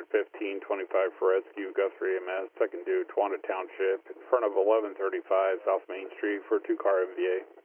1525 for rescue, Guthrie EMS, second due Tawanda Township, in front of 1135 South Main Street for a 2-car MVA.